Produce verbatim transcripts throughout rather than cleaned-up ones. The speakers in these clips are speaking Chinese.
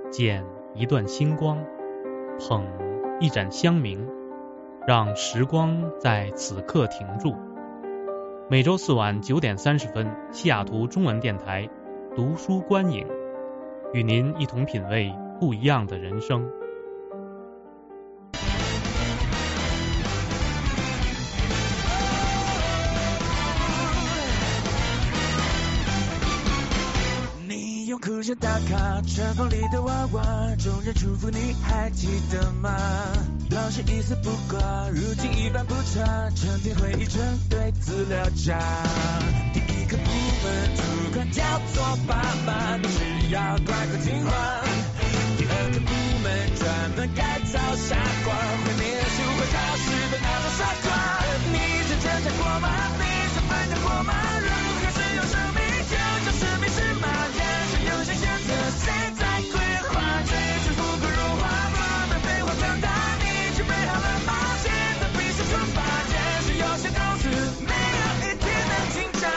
捡一段星光，捧一盏香茗，让时光在此刻停住。每周四晚九点三十分，西雅图中文电台读书观影，与您一同品味不一样的人生。 酷炫打卡船房里的娃娃，众人祝福你还记得吗？老师一丝不挂，如今一般不差，成天会议成堆资料夹。第一个部门主管叫做爸妈，你只要乖乖听话。第二个部门专门改造傻瓜，会念书会考试的那种傻瓜。你是真正过吗？你是反正过吗？如何使用生命？就叫生命是吗？有些选择谁在规划，追逐富贵荣华，不能废话长大，你准备好了吗？现在必须出发，见识有限公司，没有一天能紧张。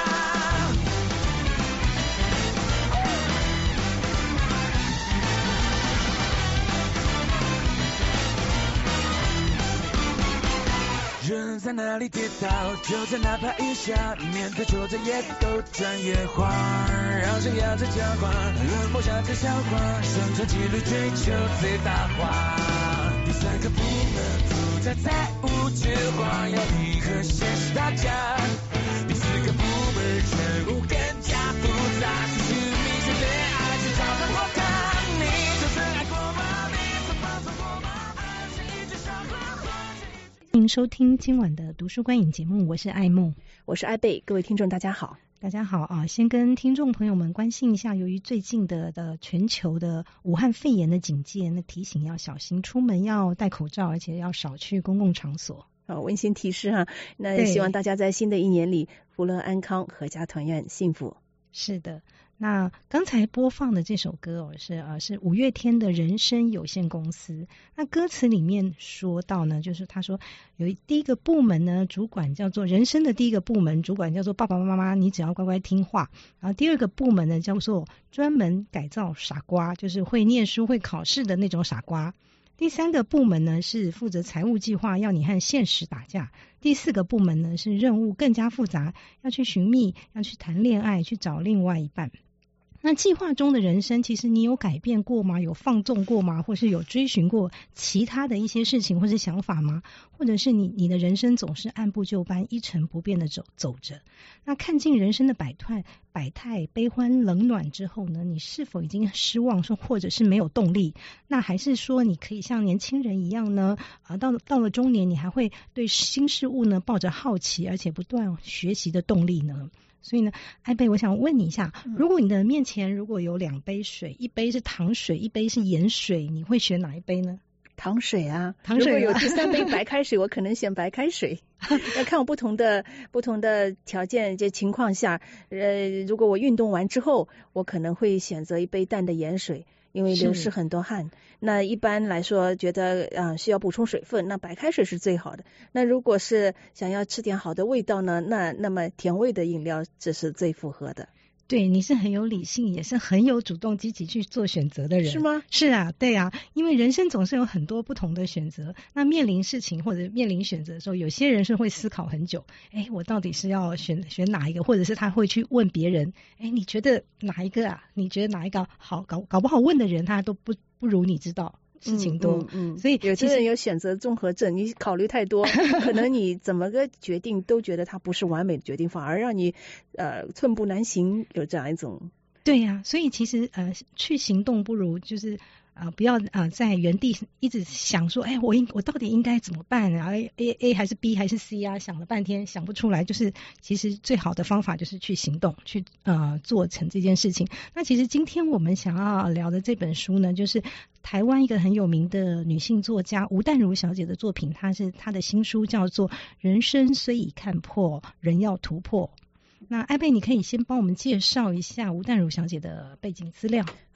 人在哪里跌倒，就在哪爬一下，面对挫折也都专业化，让生涯在讲话，冷漠下这笑话，生产纪律追求最大化。第三个部门负责财务计划，要你和现实打架。第四个部门任务更加复杂，失去明显恋爱去找到我看，你就是爱过吗？你曾放纵过吗？还是一直想花花？ 欢迎收听今晚的读书观影节目，我是爱梦， 我是艾贝，各位听众大家好。 大家好啊！先跟听众朋友们关心一下，由于最近的的全球的武汉肺炎的警戒，那提醒要小心出门，要戴口罩，而且要少去公共场所。 好，温馨提示哈，那希望大家在新的一年里福乐安康，阖家团圆，幸福。 是的。那刚才播放的这首歌哦，是呃是五月天的人生有限公司。那歌词里面说到呢，就是他说有第一个部门呢，主管叫做人生的第一个部门，主管叫做爸爸妈妈，你只要乖乖听话。然后第二个部门呢，叫做专门改造傻瓜，就是会念书会考试的那种傻瓜。第三个部门呢是负责财务计划，要你和现实打架。第四个部门呢是任务更加复杂，要去寻觅，要去谈恋爱，去找另外一半。那计划中的人生，其实你有改变过吗？有放纵过吗？或是有追寻过其他的一些事情或是想法吗？或者是你你的人生总是按部就班、一成不变的走走着？那看尽人生的百态、百态悲欢冷暖之后呢，你是否已经失望，说或者是没有动力？那还是说你可以像年轻人一样呢？啊，到了到了中年，你还会对新事物呢抱着好奇而且不断学习的动力呢？所以呢，艾贝，我想问你一下，如果你的面前如果有两杯水，一杯是糖水，一杯是盐水，你会选哪一杯呢？ 糖水啊， 糖水、啊。 如果有第三杯白开水，我可能选白开水。要看我不同的不同的条件这情况下，呃，如果我运动完之后，我可能会选择一杯淡的盐水。因为流失很多汗，那一般来说觉得啊、呃、需要补充水分，那白开水是最好的。那如果是想要吃点好的味道呢，那那么甜味的饮料这是最符合的。 对，你是很有理性，也是很有主动积极去做选择的人。 是吗？ 是啊，对啊，因为人生总是有很多不同的选择，那面临事情或者面临选择的时候，有些人是会思考很久，哎，我到底是要选选哪一个，或者是他会去问别人，哎，你觉得哪一个啊？你觉得哪一个好？搞搞不好问的人他都不不如你知道。事情多， 嗯，嗯嗯所以有些人有选择综合症，你考虑太多，可能你怎么个决定都觉得它不是完美的决定，反而让你呃寸步难行，有这样一种。 对呀、啊，所以其实呃去行动不如就是啊、呃、不要啊、呃、在原地一直想说，哎，我应我到底应该怎么办啊 ？A A 还是 B 还是 C 啊？想了半天想不出来，就是其实最好的方法就是去行动，去呃做成这件事情。那其实今天我们想要聊的这本书呢，就是台湾一个很有名的女性作家吴淡如小姐的作品，她是她的新书叫做《人生虽已看破，人要突破》。那艾贝，你可以先帮我们介绍一下吴淡如小姐的背景资料。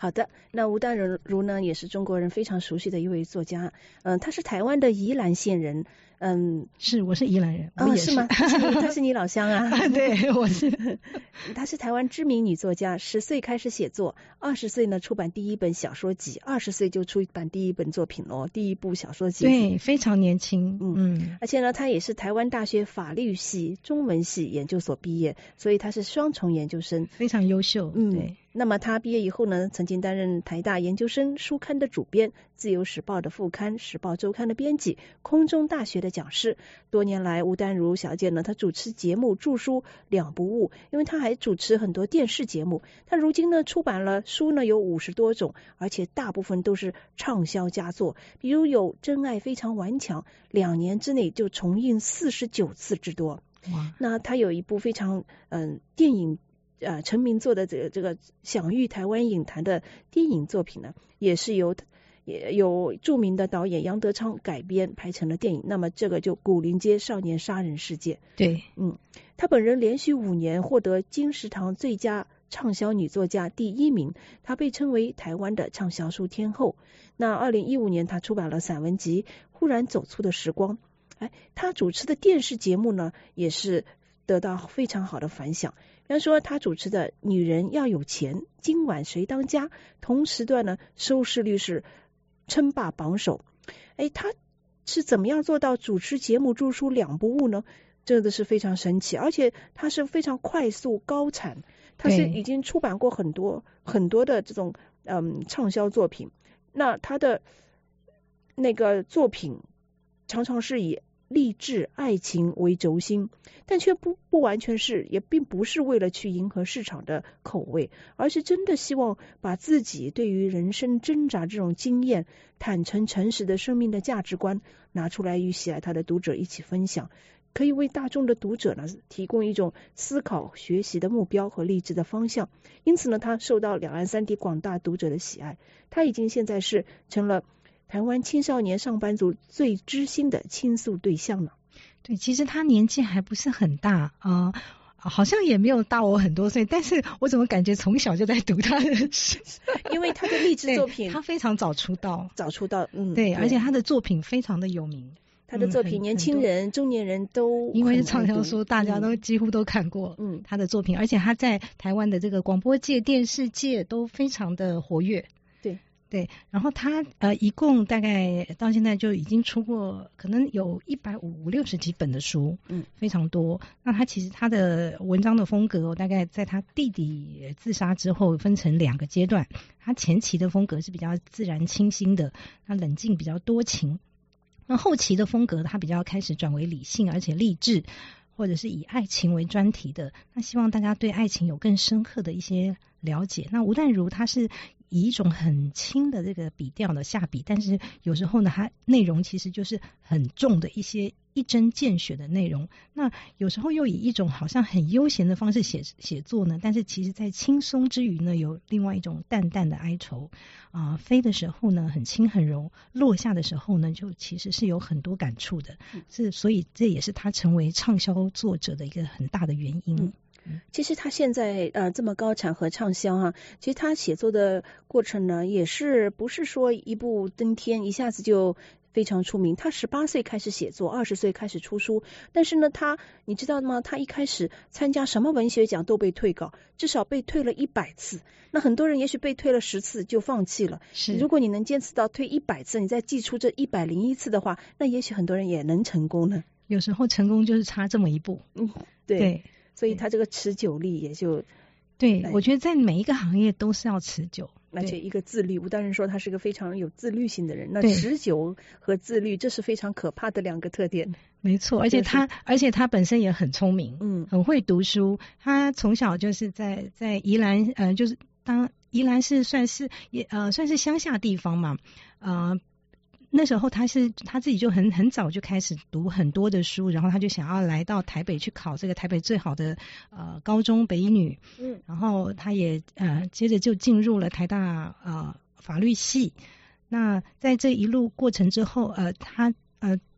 好的，那吴淡如呢，也是中国人非常熟悉的一位作家。嗯、呃，他是台湾的宜兰县人。嗯， 是，我是宜兰人，我哦， 也是。 是吗？他是你，他是你老乡啊？ 对，我是。 她是台湾知名女作家，十岁开始写作，二十岁呢出版第一本小说集，二十岁就出版第一本作品哦，第一部小说集。 对，非常年轻。 嗯嗯，而且呢，她也是台湾大学法律系、中文系研究所毕业，所以她是双重研究生， 非常优秀。 嗯， 对。 那么他毕业以后呢，曾经担任台大研究生书刊的主编，自由时报的副刊，时报周刊的编辑，空中大学的讲师。多年来，吴淡如小姐呢，她主持节目、著书两不误，因为她还主持很多电视节目。她如今呢，出版了书呢有五十多种，而且大部分都是畅销佳作，比如有《真爱非常顽强》，两年之内就重映四十九次之多。 哇！ 那她有一部非常嗯、呃、电影。呃，成名作的这个这个享誉台湾影坛的电影作品呢，也是由也有著名的导演杨德昌改编拍成了电影。那么这个就《古灵街少年杀人事件》。 对， 嗯，她本人连续五年获得金石堂最佳畅销女作家第一名，她被称为台湾的畅销书天后。那二零一五年，她出版了散文集《忽然走出的时光》。哎，她主持的电视节目呢，也是得到非常好的反响。比方说他主持的《女人要有钱》，今晚谁当家，同时段呢收视率是称霸榜首。哎，他是怎么样做到主持节目、著书两不误呢？真的是非常神奇，而且他是非常快速高产，他是已经出版过很多很多的这种嗯畅销作品。那他的那个作品常常是以励志爱情为轴心，但却不不完全是，也并不是为了去迎合市场的口味，而是真的希望把自己对于人生挣扎这种经验、坦诚诚实的生命的价值观拿出来与喜爱他的读者一起分享，可以为大众的读者呢提供一种思考学习的目标和励志的方向。因此呢，他受到两岸三地广大读者的喜爱，他已经现在是成了台湾青少年上班族最知心的倾诉对象了。 对，其实他年纪还不是很大啊、呃，好像也没有大我很多岁，但是我怎么感觉从小就在读他的书？ 因为他的励志作品， 他非常早出道， 早出道，嗯， 对，而且他的作品非常的有名。 他的作品，年轻人、中年人都因为是畅销书，大家都几乎都看过，嗯，他的作品，而且他在台湾的这个广播界、电视界都非常的活跃。 对对，然后他呃，一共大概到现在就已经出过可能有一百五六十几本的书，嗯，非常多。那他其实他的文章的风格，大概在他弟弟自杀之后分成两个阶段。他前期的风格是比较自然清新的，他冷静比较多情。那后期的风格，他比较开始转为理性，而且励志，或者是以爱情为专题的。那希望大家对爱情有更深刻的一些了解。那吴淡如他是以一种很轻的这个笔调的下笔，但是有时候呢，它内容其实就是很重的一些一针见血的内容。那有时候又以一种好像很悠闲的方式写写作呢，但是其实在轻松之余呢，有另外一种淡淡的哀愁啊、呃。飞的时候呢很轻很柔，落下的时候呢就其实是有很多感触的，是所以这也是他成为畅销作者的一个很大的原因。嗯其实他现在呃这么高产和畅销啊，其实他写作的过程呢，也是不是说一步登天，一下子就非常出名。他十八岁开始写作，二十岁开始出书，但是呢，他你知道吗？他一开始参加什么文学奖都被退稿，至少被退了一百次。那很多人也许被退了十次就放弃了。 是， 如果你能坚持到退一百次，你再记出这一百零一次的话，那也许很多人也能成功呢。 有时候成功就是差这么一步。 嗯，对。 对， 所以他这个持久力也就对，我觉得在每一个行业都是要持久， 而且一个自律。吴淡如说他是个非常有自律性的人，那持久和自律这是非常可怕的两个特点。 没错，而且他而且他本身也很聪明，嗯，很会读书。他从小就是在在宜兰，呃，就是当宜兰是算是也呃算是乡下地方嘛，呃。那时候他是他自己就很很早就开始读很多的书，然后他就想要来到台北去考这个台北最好的呃高中北一女，嗯，然后他也呃接着就进入了台大呃法律系。那在这一路过程之后，呃他呃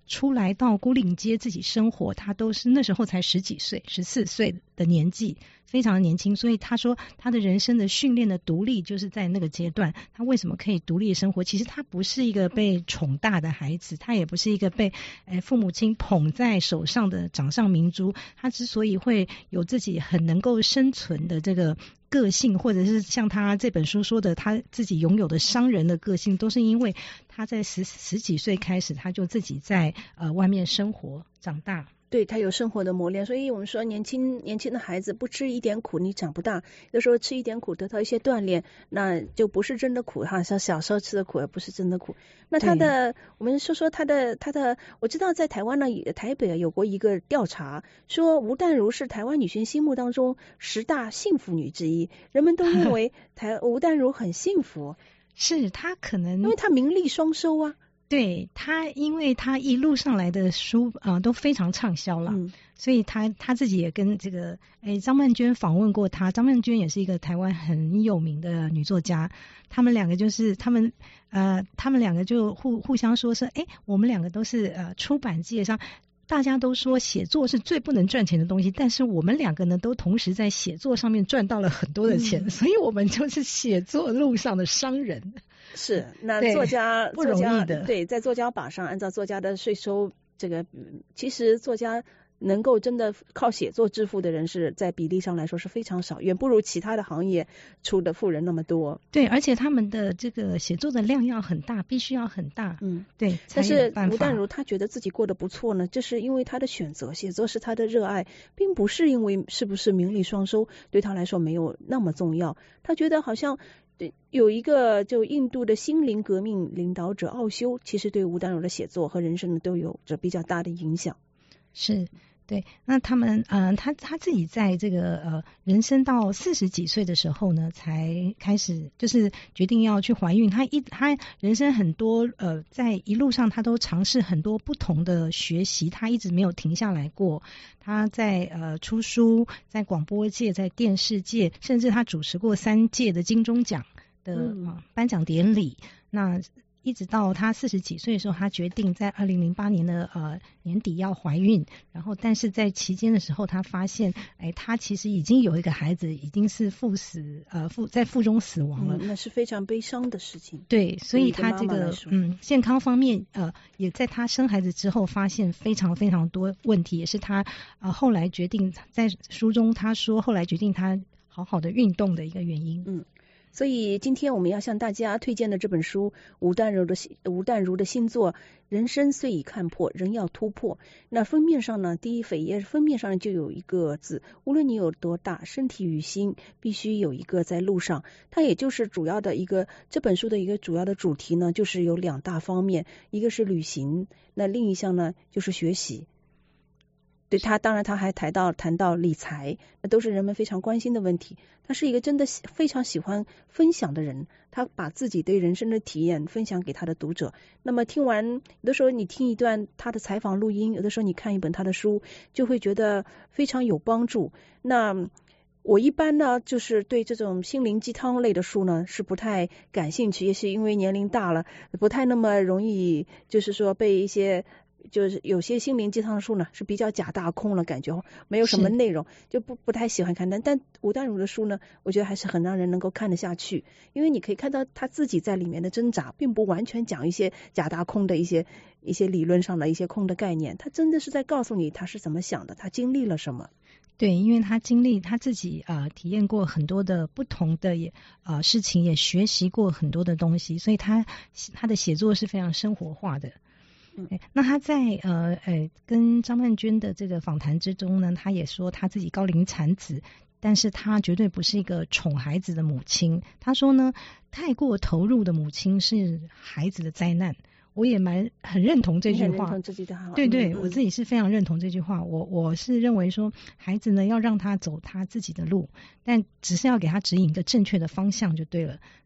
出来到牯岭街自己生活，他都是那时候才十几岁，十四岁的年纪，非常的年轻。所以他说他的人生的训练的独立就是在那个阶段。他为什么可以独立生活？其实他不是一个被宠大的孩子，他也不是一个被呃父母亲捧在手上的掌上明珠。他之所以会有自己很能够生存的这个个性，或者是像他这本书说的他自己拥有的商人的个性，都是因为他在十十几岁开始他就自己在呃外面生活长大。 对，他有生活的磨练，所以我们说年轻年轻的孩子不吃一点苦你长不大，有时候吃一点苦得到一些锻炼，那就不是真的苦哈，像小时候吃的苦而不是真的苦。那他的我们说说他的他的，我知道在台湾呢，台北有过一个调查，说吴淡如是台湾女性心目当中十大幸福女之一，人们都认为台吴淡如很幸福， 是她可能因为她名利双收啊。 对他，因为他一路上来的书啊、呃、都非常畅销了，嗯、所以他他自己也跟这个诶张曼娟访问过他。张曼娟也是一个台湾很有名的女作家，他们两个就是他们呃他们两个就互互相说是诶我们两个都是呃出版界上。大家都说写作是最不能赚钱的东西，但是我们两个呢都同时在写作上面赚到了很多的钱，嗯、所以我们就是写作路上的商人。 是，那作家不容易的， 对，在作家榜上按照作家的税收，这个其实作家能够真的靠写作致富的人是在比例上来说是非常少，远不如其他的行业出的富人那么多。 对，而且他们的这个写作的量要很大，必须要很大。嗯，对。 但是吴淡如他觉得自己过得不错呢，这是因为他的选择，写作是他的热爱，并不是因为是不是名利双收对他来说没有那么重要。他觉得好像有一个就印度的心灵革命领导者奥修，其实对吴淡如的写作和人生都有着比较大的影响。 是，对。那他们嗯、呃，他他自己在这个呃人生到四十几岁的时候呢，才开始就是决定要去怀孕。他一他人生很多呃，在一路上他都尝试很多不同的学习，他一直没有停下来过。他在呃出书，在广播界，在电视界，甚至他主持过三届的金钟奖的、嗯呃、颁奖典礼。那一直到他四十几岁的时候，他决定在二零零八年的呃年底要怀孕，然后但是在期间的时候，他发现，哎，他其实已经有一个孩子，已经是腹死呃腹在腹中死亡了、 嗯，那是非常悲伤的事情。 对，所以他这个嗯健康方面呃也在他生孩子之后发现非常非常多问题，也是他呃后来决定在书中他说后来决定他好好的运动的一个原因。 嗯。所以今天我们要向大家推荐的这本书，吴淡如的吴淡如的新作《人生虽已看破，仍要突破》。那封面上呢，第一扉页封面上就有一个字，无论你有多大，身体与心必须有一个在路上。它也就是主要的一个这本书的一个主要的主题呢，就是有两大方面，一个是旅行，那另一项呢就是学习。对他，当然他还谈到谈到理财，那都是人们非常关心的问题。他是一个真的非常喜欢分享的人，他把自己对人生的体验分享给他的读者。那么听完，有的时候你听一段他的采访录音，有的时候你看一本他的书，就会觉得非常有帮助。那我一般呢，就是对这种心灵鸡汤类的书呢是不太感兴趣，也是因为年龄大了，不太那么容易，就是说被一些。就是有些心灵鸡汤书呢是比较假大空了，感觉没有什么内容，就不不太喜欢看。但但吴淡如的书呢，我觉得还是很让人能够看得下去，因为你可以看到他自己在里面的挣扎，并不完全讲一些假大空的一些一些理论上的一些空的概念，他真的是在告诉你他是怎么想的，他经历了什么。 对，因为他经历他自己啊、呃、体验过很多的不同的也啊、呃、事情，也学习过很多的东西，所以他他的写作是非常生活化的。嗯，那他在呃呃跟张曼娟的这个访谈之中呢，他也说他自己高龄产子，但是他绝对不是一个宠孩子的母亲。他说呢，太过投入的母亲是孩子的灾难。我也蛮很认同这句话， 这句话对对、 嗯， 我自己是非常认同这句话。我我是认为说，孩子呢要让他走他自己的路，但只是要给他指引一个正确的方向就对了。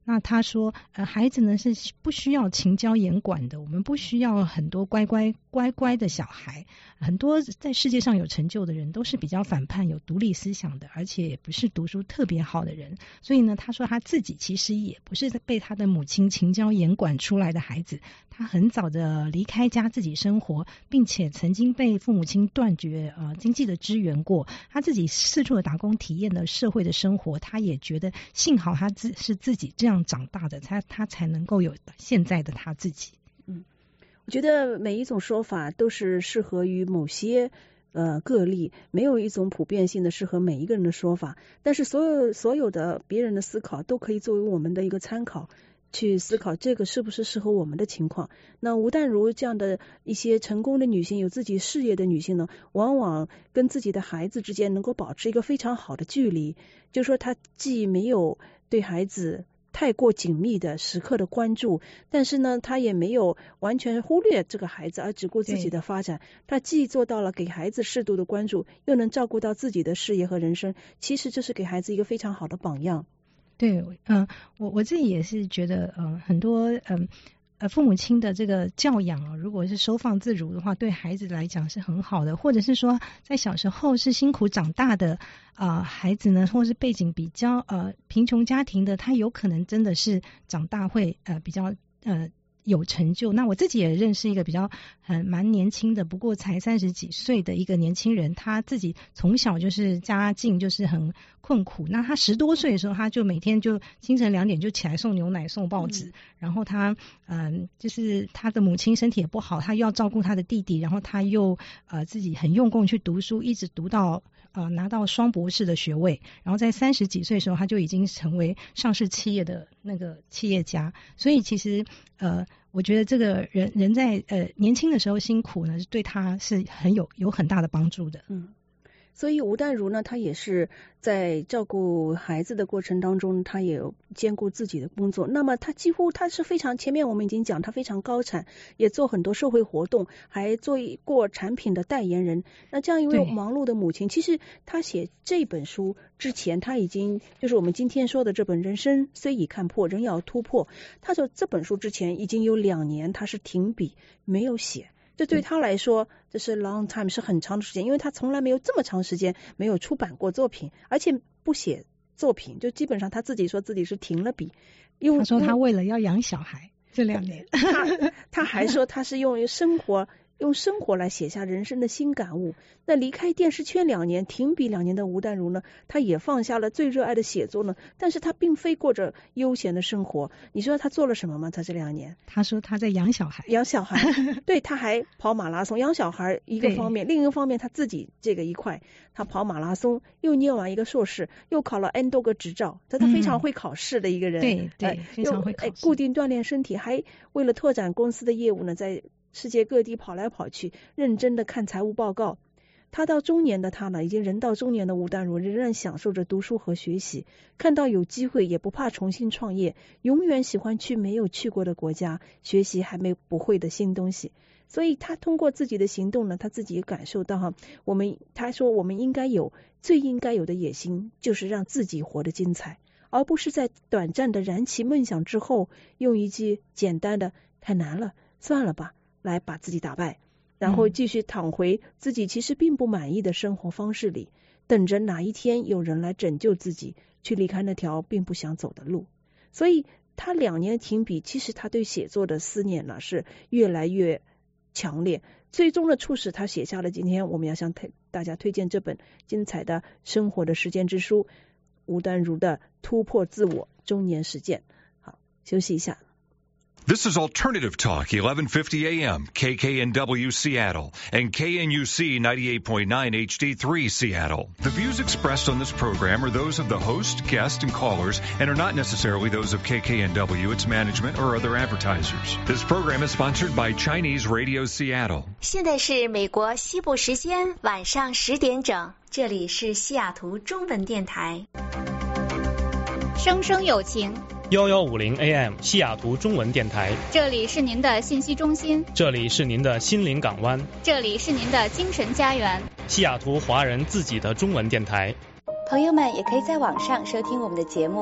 那他说，呃，孩子呢是不需要勤教严管的，我们不需要很多乖乖乖乖的小孩。很多在世界上有成就的人都是比较反叛、有独立思想的，而且也不是读书特别好的人。所以呢，他说他自己其实也不是被他的母亲勤教严管出来的孩子，他很早的离开家自己生活，并且曾经被父母亲断绝呃经济的支援过，他自己四处的打工，体验了社会的生活，他也觉得幸好他自是自己这样长大的，他他才能够有现在的他自己。 嗯，我觉得每一种说法都是适合于某些呃个例，没有一种普遍性的适合每一个人的说法，但是所有所有的别人的思考都可以作为我们的一个参考，去思考这个是不是适合我们的情况。那吴淡如这样的一些成功的女性，有自己事业的女性呢，往往跟自己的孩子之间能够保持一个非常好的距离，就是说她既没有对孩子太过紧密的时刻的关注，但是呢她也没有完全忽略这个孩子而只顾自己的发展，她既做到了给孩子适度的关注，又能照顾到自己的事业和人生，其实这是给孩子一个非常好的榜样。 对，嗯、呃，我我自己也是觉得，嗯、呃，很多，嗯、呃，父母亲的这个教养啊，如果是收放自如的话，对孩子来讲是很好的，或者是说，在小时候是辛苦长大的啊、呃、孩子呢，或是背景比较呃贫穷家庭的，他有可能真的是长大会呃比较呃。有成就。那我自己也认识一个比较很蛮年轻的，不过才三十几岁的一个年轻人，他自己从小就是家境就是很困苦。那他十多岁的时候，他就每天就清晨两点就起来送牛奶、送报纸，嗯、然后他嗯、呃，就是他的母亲身体也不好，他又要照顾他的弟弟，然后他又呃自己很用功去读书，一直读到。呃，拿到双博士的学位，然后在三十几岁的时候，他就已经成为上市企业的那个企业家。所以其实呃，我觉得这个人人在呃年轻的时候辛苦呢，对他是很有有很大的帮助的。 嗯。所以吴淡如呢，她也是在照顾孩子的过程当中，她也有兼顾自己的工作。那么她几乎她是非常，前面我们已经讲，她非常高产，也做很多社会活动，还做过产品的代言人。那这样一位忙碌的母亲，其实她写这本书之前，她已经就是我们今天说的这本《人生虽已看破，仍要突破》。她说这本书之前已经有两年，她是停笔没有写。这对他来说，这是 long time 是很长的时间，因为他从来没有这么长时间没有出版过作品，而且不写作品，就基本上他自己说自己是停了笔。因为他说他为了要养小孩，这两年， 他他还说他是用生活用生活来写下人生的新感悟。那离开电视圈两年，停笔两年的吴淡如呢，他也放下了最热爱的写作呢，但是他并非过着悠闲的生活。你说他做了什么吗？他这两年， 他说他在养小孩， 养小孩，对，他还跑马拉松。养小孩一个方面，另一个方面他自己这个一块，他跑马拉松，又念完一个硕士，又考了 N 多个执照，他他非常会考试的一个人， 嗯、对对、呃，非常会考试， 固定锻炼身体，还为了拓展公司的业务呢，在世界各地跑来跑去，认真的看财务报告。他到中年的他呢，已经人到中年的吴淡如仍然享受着读书和学习，看到有机会也不怕重新创业，永远喜欢去没有去过的国家，学习还没不会的新东西。所以他通过自己的行动呢，他自己也感受到哈，我们他说我们应该有最应该有的野心，就是让自己活得精彩，而不是在短暂的燃起梦想之后，用一句简单的太难了算了吧来把自己打败，然后继续躺回自己其实并不满意的生活方式里，等着哪一天有人来拯救自己，去离开那条并不想走的路。所以他两年停笔，其实他对写作的思念呢是越来越强烈，最终的促使他写下了今天我们要向大家推荐这本精彩的生活的实践之书，吴淡如的突破自我中年实践。好，休息一下。 This is Alternative Talk, eleven fifty A M, K K N W Seattle, and K N U C ninety-eight point nine H D three Seattle. The views expressed on this program are those of the host, guests, and callers, and are not necessarily those of K K N W, its management, or other advertisers. This program is sponsored by Chinese Radio Seattle. 现在是美国西部时间晚上十点整，这里是西雅图中文电台。 生生有情。 幺幺五零 A M 西雅图中文电台， 这里是您的信息中心， 这里是您的心灵港湾， 这里是您的精神家园， 西雅图华人自己的中文电台。 朋友们也可以在网上收听我们的节目，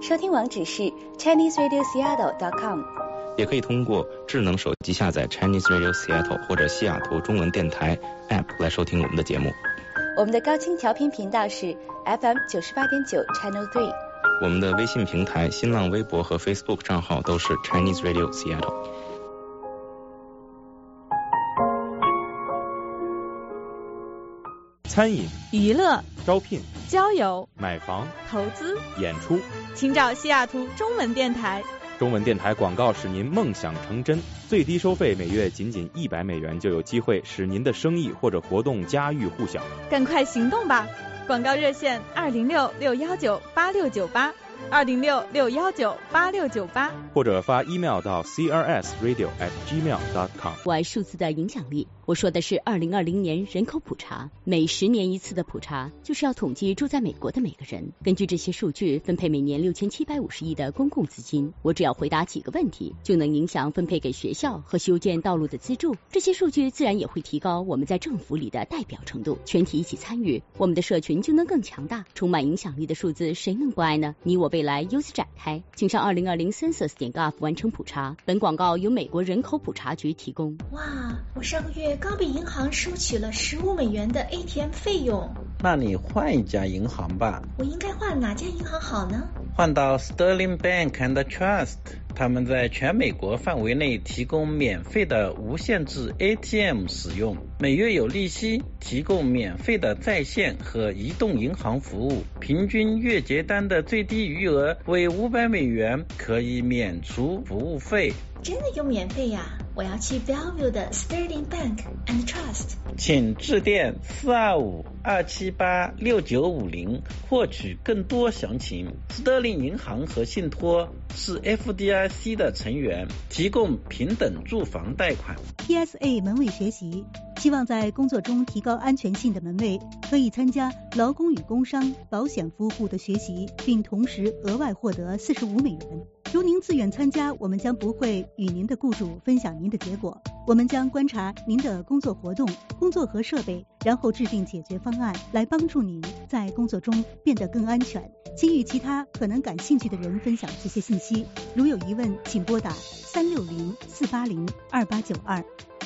收听网址是 Chinese Radio Seattle dot com。 也可以通过智能手机下载 Chinese Radio Seattle 或者西雅图中文电台 App 来收听我们的节目。 我们的高清调频频道是 F M 九十八点九 Channel Three。 我们的微信平台、新浪微博和 Facebook 账号都是 Chinese Radio Seattle。 餐饮、 娱乐、 招聘、 交友、 买房、 投资、 演出， 请找西雅图中文电台。 中文电台广告使您梦想成真，最低收费每月仅仅一百美元，就有机会使您的生意或者活动家喻户晓。 赶快行动吧！广告热线二零六六幺九八六九八，二零六六幺九八六九八， 或者发 email 到 c r s radio at gmail dot com。 我爱数字的影响力，我说的是二零二零年人口普查，每十年一次的普查，就是要统计住在美国的每个人，根据这些数据分配每年六千七百五十亿的公共资金。我只要回答几个问题，就能影响分配给学校和修建道路的资助。这些数据自然也会提高我们在政府里的代表程度，全体一起参与，我们的社群就能更强大。充满影响力的数字，谁能不爱呢？你我未来由此展开，请上二零二零 census 点 gov 完成普查。本广告由美国人口普查局提供。 哇，我上个月刚被银行收取了十五美元的 A T M 费用。 那你换一家银行吧。 我应该换哪家银行好呢？ 换到 Sterling Bank and Trust， 他们在全美国范围内提供免费的无限制 A T M 使用，每月有利息，提供免费的在线和移动银行服务，平均月结单的最低余额为五百美元，可以免除服务费。 真的有免费呀！我要去 Bellevue 的 Sterling Bank and Trust。 请致电四二五二七八六九五零获取更多详情。斯特林银行和信托是 F D I C 的成员，提供平等住房贷款。 P S A 门卫学习，希望在工作中提高安全性的门卫可以参加劳工与工伤保险服务部的学习，并同时额外获得四十五美元。如您自愿参加，我们将不会与您的雇主分享您的结果。我们将观察您的工作活动、工作和设备，然后制定解决方案，来帮助您在工作中变得更安全。请与其他可能感兴趣的人分享这些信息。如有疑问，请拨打三六零四八零二八九二。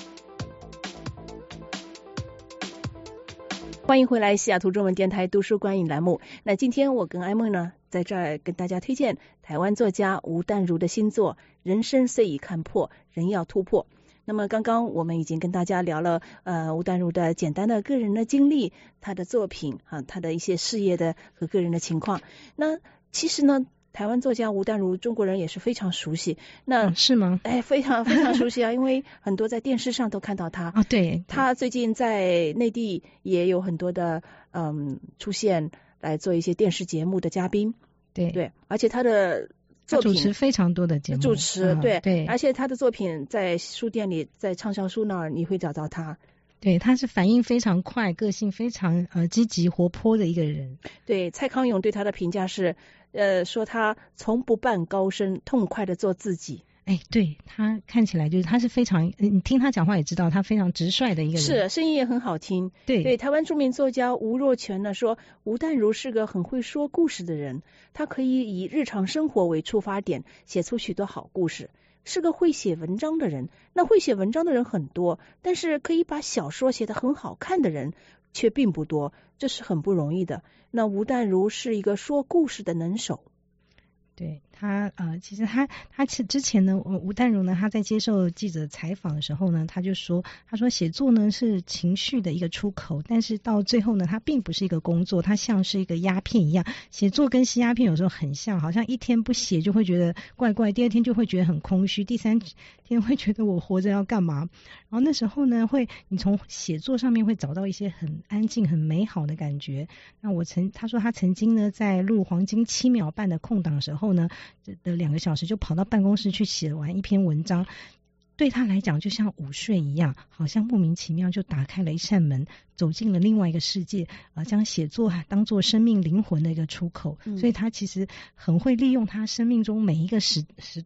欢迎回来西雅图中文电台读书观影栏目。那今天我跟艾梦呢，在这儿跟大家推荐台湾作家吴淡如的新作《人生虽已看破，人要突破》。那么刚刚我们已经跟大家聊了呃吴淡如的简单的个人的经历，他的作品啊，他的一些事业的和个人的情况。那其实呢，台湾作家吴淡如中国人也是非常熟悉。那、 嗯、是吗？ 哎，非常非常熟悉啊，因为很多在电视上都看到他啊。对， 他最近在内地也有很多的嗯出现来做一些电视节目的嘉宾。 对对，而且他的作品他主持非常多的节目， 主持、嗯、对对， 而且他的作品在书店里，在畅销书那儿你会找到他。 对，他是反应非常快，个性非常呃积极活泼的一个人。 对，蔡康永对他的评价是，呃，说他从不扮高深，痛快的做自己。 哎，对，他看起来就是他是非常，你听他讲话也知道他非常直率的一个人， 是声音也很好听。 对对，台湾著名作家吴若权呢说，吴淡如是个很会说故事的人，他可以以日常生活为出发点，写出许多好故事，是个会写文章的人。那会写文章的人很多，但是可以把小说写得很好看的人却并不多，这是很不容易的。那吴淡如是一个说故事的能手。 对他呃，其实他他其之前呢，吴淡如呢，他在接受记者采访的时候呢，他就说，他说写作呢是情绪的一个出口，但是到最后呢，它并不是一个工作，它像是一个鸦片一样。写作跟吸鸦片有时候很像，好像一天不写就会觉得怪怪，第二天就会觉得很空虚，第三天会觉得我活着要干嘛？然后那时候呢，会你从写作上面会找到一些很安静、很美好的感觉。那我曾他说他曾经呢，在录黄金七秒半的空档的时候呢，的两个小时就跑到办公室去写完一篇文章，对他来讲就像午睡一样，好像莫名其妙就打开了一扇门，走进了另外一个世界，啊、呃，将写作当作生命灵魂的一个出口、嗯、所以他其实很会利用他生命中每一个时时段，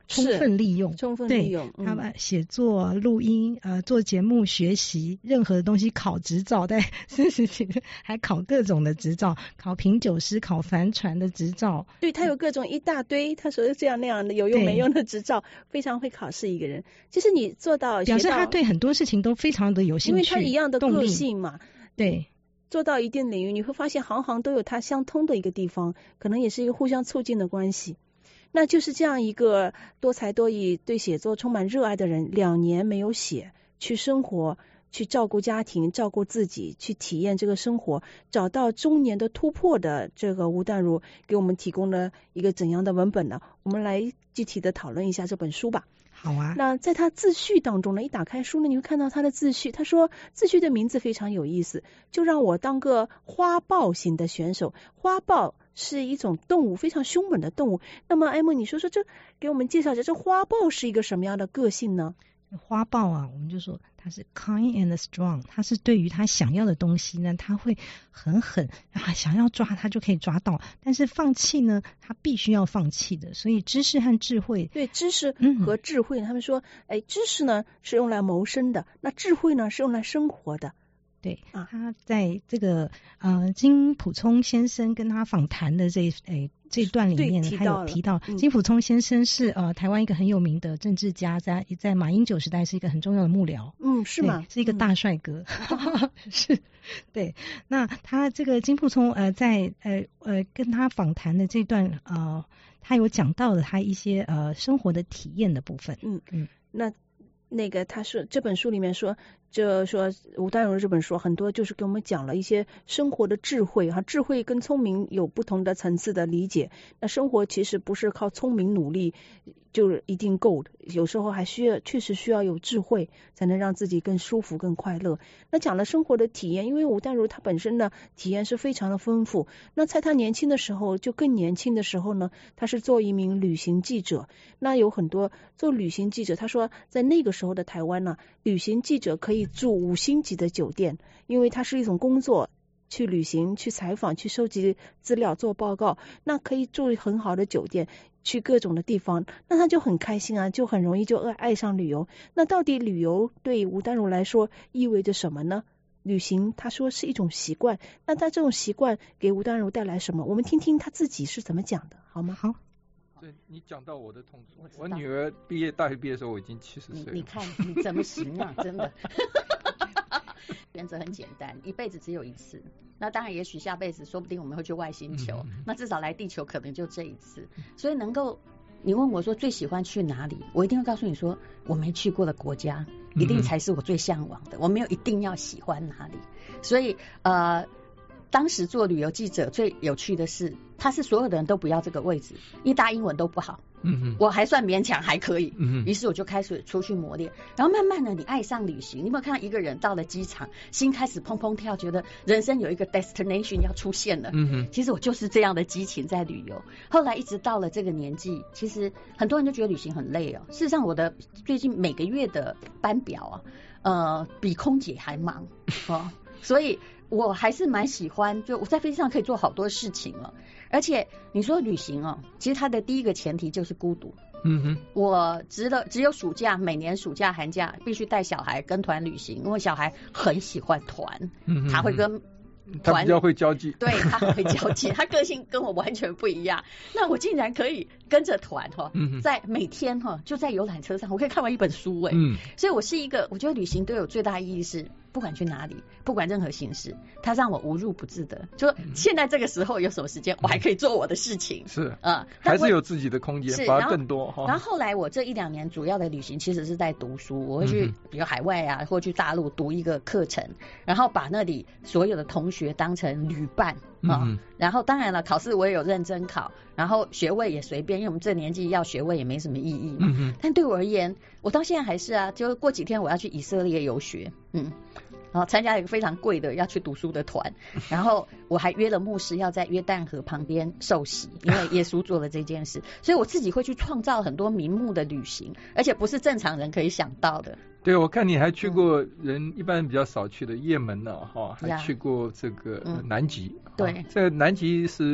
充分利用， 充分利用。 对，他们写作、录音、呃，做节目、学习，任何的东西考执照，在四十几个还考各种的执照，考品酒师、考帆船的执照。 对，他有各种一大堆，他说这样那样的有用没用的执照，非常会考试一个人。其实你做到， 表示他对很多事情都非常的有兴趣， 因为他一样的个性嘛。 对。 做到一定领域，你会发现行行都有它相通的一个地方，可能也是一个互相促进的关系。那就是这样一个多才多艺、对写作充满热爱的人，两年没有写，去生活，去照顾家庭，照顾自己，去体验这个生活，找到中年的突破的这个吴淡如，给我们提供了一个怎样的文本呢？我们来具体的讨论一下这本书吧。 好啊。 那在他自序当中呢，一打开书呢，你会看到他的自序。他说自序的名字非常有意思，就让我当个花豹型的选手。花豹是一种动物，非常凶猛的动物。那么艾梦，你说说这，给我们介绍一下，这花豹是一个什么样的个性呢？ 花豹啊，我们就说它是 kind and strong， 它是对于它想要的东西呢，它会很狠啊，想要抓它就可以抓到，但是放弃呢，它必须要放弃的。所以知识和智慧， 对，知识和智慧，嗯、他们说，哎，知识呢是用来谋生的，那智慧呢是用来生活的。 对，啊、他在这个呃金溥聪先生跟他访谈的这诶这段里面，他有提到、嗯、金溥聪先生是呃台湾一个很有名的政治家，在在马英九时代是一个很重要的幕僚。 嗯，是吗？ 是一个大帅哥，嗯、是。对，那他这个金溥聪呃在呃呃跟他访谈的这段呃，他有讲到了他一些呃生活的体验的部分。 嗯嗯，那。那个他说这本书里面说，就说吴淡如这本书很多就是给我们讲了一些生活的智慧哈，智慧跟聪明有不同的层次的理解。那生活其实不是靠聪明努力就一定够的，有时候还需要确实需要有智慧，才能让自己更舒服更快乐。那讲了生活的体验，因为吴淡如他本身呢体验是非常的丰富。那在他年轻的时候，就更年轻的时候呢，他是做一名旅行记者。那有很多做旅行记者，他说在那个时候的台湾呢，旅行记者可以住五星级的酒店，因为它是一种工作，去旅行、去采访、去收集资料、做报告，那可以住很好的酒店，去各种的地方，那他就很开心啊，就很容易就爱爱上旅游。那到底旅游对吴淡如来说意味着什么呢？旅行他说是一种习惯，那他这种习惯给吴淡如带来什么？我们听听他自己是怎么讲的，好吗？ 好。 对，你讲到我的痛处。我, 我女儿毕业大学毕业的时候，我已经七十岁了。 你, 你看你怎么行啊？真的。原则很简单，一辈子只有一次。那当然，也许下辈子说不定我们会去外星球，嗯、那至少来地球可能就这一次。所以能够，你问我说最喜欢去哪里，我一定会告诉你说，我没去过的国家，一定才是我最向往的。嗯、我没有一定要喜欢哪里，所以呃。当时做旅游记者最有趣的是，他是所有的人都不要这个位置，因为大家英文都不好，嗯我还算勉强还可以，嗯于是我就开始出去磨练，然后慢慢的你爱上旅行，你有没有看到一个人到了机场，心开始砰砰跳，觉得人生有一个 destination 要出现了，嗯其实我就是这样的激情在旅游，后来一直到了这个年纪，其实很多人就觉得旅行很累哦，事实上我的最近每个月的班表啊，呃，比空姐还忙哦，所以。我还是蛮喜欢，就我在飞机上可以做好多事情哦，而且你说旅行哦，其实它的第一个前提就是孤独。嗯哼，我只了只有暑假，每年暑假寒假必须带小孩跟团旅行，因为小孩很喜欢团，嗯、他会跟。 他比较会交际， 对他很会交际，他个性跟我完全不一样。那我竟然可以跟着团哈，在每天哈就在游览车上，我可以看完一本书哎，嗯，所以我是一个，我觉得旅行对我最大意义是，不管去哪里，不管任何形式，它让我无入不至的。就现在这个时候有什么时间，我还可以做我的事情， 是啊，还是有自己的空间，反而更多哈。 然后后来我这一两年主要的旅行其实是在读书，我会去比如海外啊，或去大陆读一个课程，然后把那里所有的同学。学当成旅伴啊、嗯，然后当然了，考试我也有认真考，然后学位也随便，因为我们这年纪要学位也没什么意义嘛。嗯、但对我而言，我到现在还是啊，就过几天我要去以色列游学，嗯，然后参加一个非常贵的要去读书的团，然后我还约了牧师要在约旦河旁边受洗，因为耶稣做了这件事，所以我自己会去创造很多名目的旅行，而且不是正常人可以想到的。 对，我看你还去过人一般比较少去的也门呢，哈，还去过这个南极。 对， 这个南极是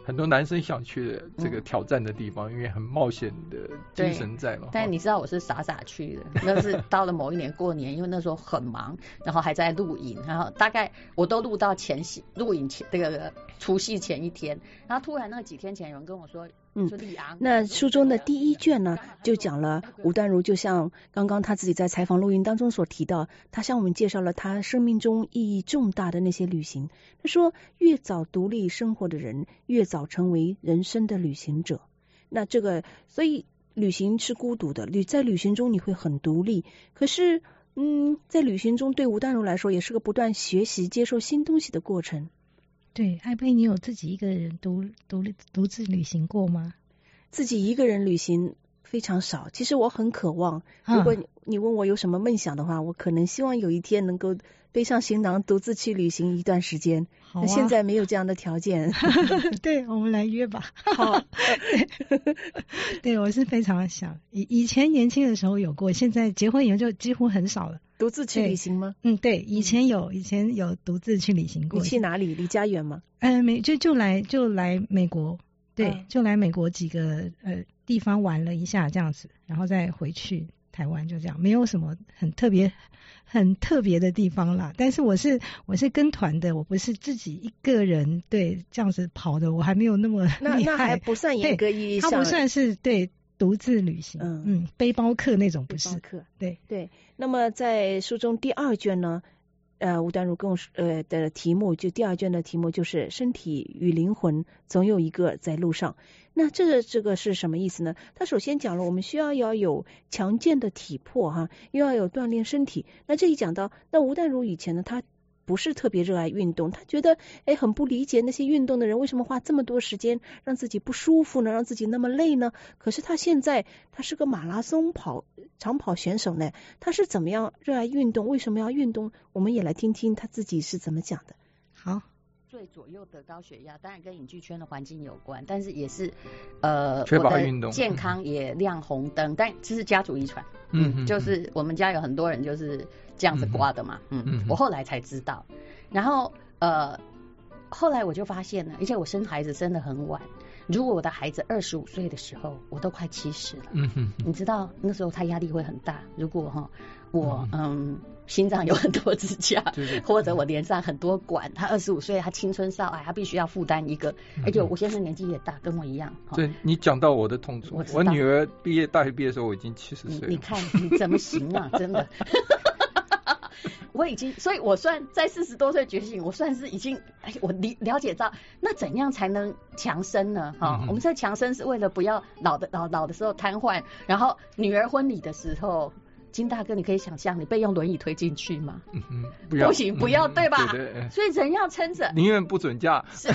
很多男生想去的这个挑战的地方，嗯、因为很冒险的精神在嘛。 但你知道我是傻傻去的，那是到了某一年过年，因为那时候很忙，然后还在录影，然后大概我都录到前夕录影前这个除夕前一天，然后突然那几天前有人跟我说。 嗯，那书中的第一卷呢，就讲了吴淡如，就像刚刚他自己在采访录音当中所提到，他向我们介绍了他生命中意义重大的那些旅行。他说，越早独立生活的人，越早成为人生的旅行者。那这个，所以旅行是孤独的，旅在旅行中你会很独立，可是，嗯，在旅行中对吴淡如来说，也是个不断学习、接受新东西的过程。 对，艾贝，你有自己一个人独独独自旅行过吗？ 自己一个人旅行非常少，其实我很渴望。如果你问我有什么梦想的话，我可能希望有一天能够背上行囊，独自去旅行一段时间。 好啊， 那现在没有这样的条件。 对，我们来约吧。 好， 对, 对，我是非常想。以以前年轻的时候有过，现在结婚以后就几乎很少了。 独自去旅行吗？ 嗯，对，以前有，以前有独自去旅行过。 你去哪里？离家远吗？ 呃，没，就就来就来美国，对，嗯、就来美国几个呃地方玩了一下这样子，然后再回去台湾，就这样，没有什么很特别很特别的地方啦。但是我是我是跟团的，我不是自己一个人对这样子跑的，我还没有那么厉害。 那那还不算严格意义上， 它不算是对。独自旅行，嗯嗯，背包客那种不是， 背包客， 对对。那么在书中第二卷呢，呃，吴淡如跟我呃的题目，就第二卷的题目就是身体与灵魂总有一个在路上。那这个这个是什么意思呢？他首先讲了，我们需要要有强健的体魄哈，又要有锻炼身体。那这一讲到，那吴淡如以前呢，他不是特别热爱运动，他觉得哎很不理解那些运动的人为什么花这么多时间让自己不舒服呢，让自己那么累呢？可是他现在他是个马拉松跑长跑选手呢，他是怎么样热爱运动？为什么要运动？我们也来听听他自己是怎么讲的。 好。 最左右得高血压，当然跟影剧圈的环境有关，但是也是呃缺乏运动， 我的健康也亮红灯，但这是家族遗传，嗯，嗯就是我们家有很多人就是这样子刮的嘛，嗯，嗯我后来才知道，然后呃后来我就发现了，而且我生孩子生得很晚，如果我的孩子二十五岁的时候，我都快七十了，嗯哼，你知道那时候他压力会很大，如果哈我嗯。嗯心脏有很多支架，或者我连上很多管，他二十五岁，他青春少艾，他必须要负担一个，而且我先生年纪也大，跟我一样。 对，你讲到我的痛处，我, 我女儿毕业大学毕业的时候，我已经七十岁了。 你看你怎么行啊？真的，我已经，所以我算在四十多岁觉醒，我算是已经，哎，我了了解到那怎样才能强身呢？哈、嗯，我们在强身是为了不要老的老老的时候瘫痪，然后女儿婚礼的时候。金大哥，你可以想象你被用轮椅推进去吗？嗯嗯，不要，不行，不要，嗯、对吧？ 对对， 所以人要撑着， 宁愿不准嫁。 是，